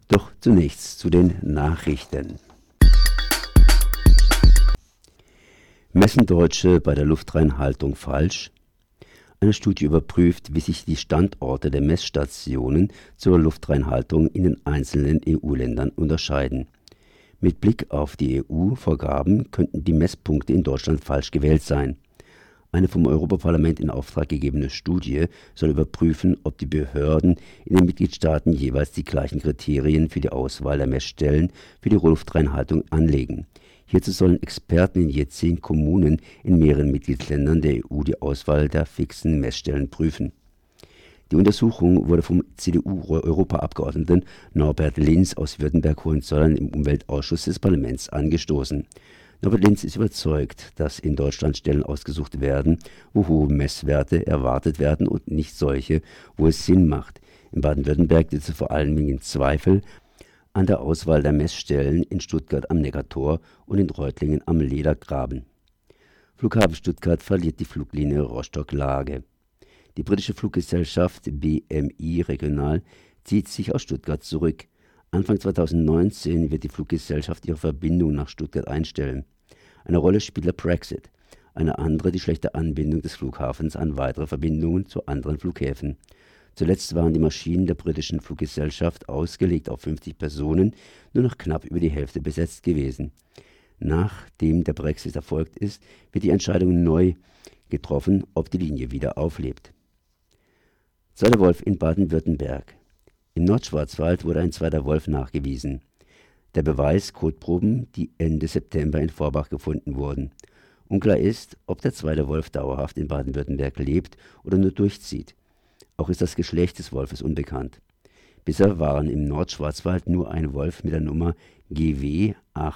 Doch zunächst zu den Nachrichten. Messen Deutsche bei der Luftreinhaltung falsch? Eine Studie überprüft, wie sich die Standorte der Messstationen zur Luftreinhaltung in den einzelnen EU-Ländern unterscheiden. Mit Blick auf die EU-Vorgaben könnten die Messpunkte in Deutschland falsch gewählt sein. Eine vom Europaparlament in Auftrag gegebene Studie soll überprüfen, ob die Behörden in den Mitgliedstaaten jeweils die gleichen Kriterien für die Auswahl der Messstellen für die Luftreinhaltung anlegen. Hierzu sollen Experten in je 10 Kommunen in mehreren Mitgliedsländern der EU die Auswahl der fixen Messstellen prüfen. Die Untersuchung wurde vom CDU-Europaabgeordneten Norbert Linz aus Württemberg-Hohenzollern im Umweltausschuss des Parlaments angestoßen. Norbert Linz ist überzeugt, dass in Deutschland Stellen ausgesucht werden, wo hohe Messwerte erwartet werden und nicht solche, wo es Sinn macht. In Baden-Württemberg gibt es vor allen Dingen Zweifel an der Auswahl der Messstellen in Stuttgart am Neckartor und in Reutlingen am Ledergraben. Flughafen Stuttgart verliert die Fluglinie Rostock-Lage. Die britische Fluggesellschaft BMI Regional zieht sich aus Stuttgart zurück. Anfang 2019 wird die Fluggesellschaft ihre Verbindung nach Stuttgart einstellen. Eine Rolle spielt der Brexit, eine andere die schlechte Anbindung des Flughafens an weitere Verbindungen zu anderen Flughäfen. Zuletzt waren die Maschinen der britischen Fluggesellschaft, ausgelegt auf 50 Personen, nur noch knapp über die Hälfte besetzt gewesen. Nachdem der Brexit erfolgt ist, wird die Entscheidung neu getroffen, ob die Linie wieder auflebt. Zweiter Wolf in Baden-Württemberg. Im Nordschwarzwald wurde ein zweiter Wolf nachgewiesen. Der Beweis Kotproben, die Ende September in Vorbach gefunden wurden. Unklar ist, ob der zweite Wolf dauerhaft in Baden-Württemberg lebt oder nur durchzieht. Auch ist das Geschlecht des Wolfes unbekannt. Bisher waren im Nordschwarzwald nur ein Wolf mit der Nummer GW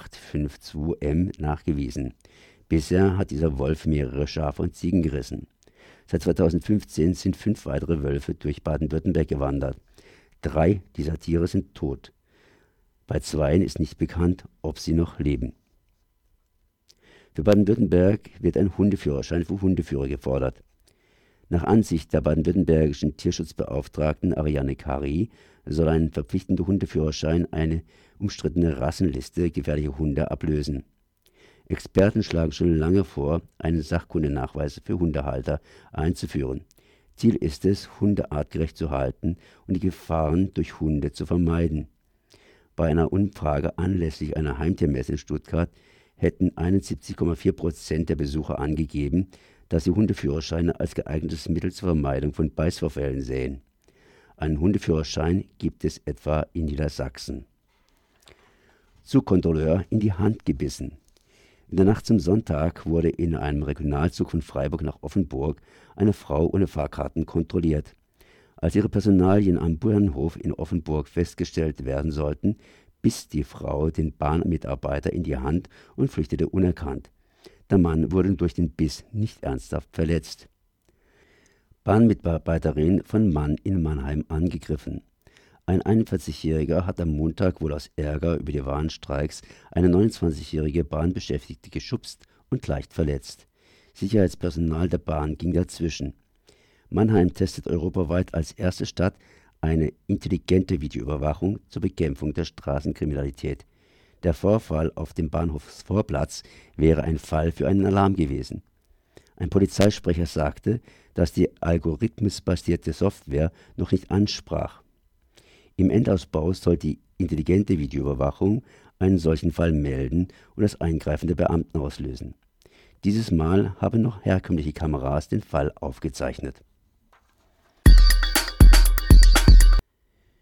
852M nachgewiesen. Bisher hat dieser Wolf mehrere Schafe und Ziegen gerissen. Seit 2015 sind 5 weitere Wölfe durch Baden-Württemberg gewandert. 3 dieser Tiere sind tot. Bei 2 ist nicht bekannt, ob sie noch leben. Für Baden-Württemberg wird ein Hundeführerschein für Hundeführer gefordert. Nach Ansicht der baden-württembergischen Tierschutzbeauftragten Ariane Kari soll ein verpflichtender Hundeführerschein eine umstrittene Rassenliste gefährlicher Hunde ablösen. Experten schlagen schon lange vor, einen Sachkundenachweis für Hundehalter einzuführen. Ziel ist es, Hunde artgerecht zu halten und die Gefahren durch Hunde zu vermeiden. Bei einer Umfrage anlässlich einer Heimtiermesse in Stuttgart hätten 71,4% der Besucher angegeben, dass sie Hundeführerscheine als geeignetes Mittel zur Vermeidung von Beißvorfällen sehen. Einen Hundeführerschein gibt es etwa in Niedersachsen. Zugkontrolleur in die Hand gebissen. In der Nacht zum Sonntag wurde in einem Regionalzug von Freiburg nach Offenburg eine Frau ohne Fahrkarten kontrolliert. Als ihre Personalien am Bahnhof in Offenburg festgestellt werden sollten, biss die Frau den Bahnmitarbeiter in die Hand und flüchtete unerkannt. Der Mann wurde durch den Biss nicht ernsthaft verletzt. Bahnmitarbeiterin von Mann in Mannheim angegriffen. Ein 41-Jähriger hat am Montag wohl aus Ärger über die Warnstreiks eine 29-jährige Bahnbeschäftigte geschubst und leicht verletzt. Sicherheitspersonal der Bahn ging dazwischen. Mannheim testet europaweit als erste Stadt eine intelligente Videoüberwachung zur Bekämpfung der Straßenkriminalität. Der Vorfall auf dem Bahnhofsvorplatz wäre ein Fall für einen Alarm gewesen. Ein Polizeisprecher sagte, dass die algorithmusbasierte Software noch nicht ansprach. Im Endausbau soll die intelligente Videoüberwachung einen solchen Fall melden und das Eingreifen der Beamten auslösen. Dieses Mal haben noch herkömmliche Kameras den Fall aufgezeichnet.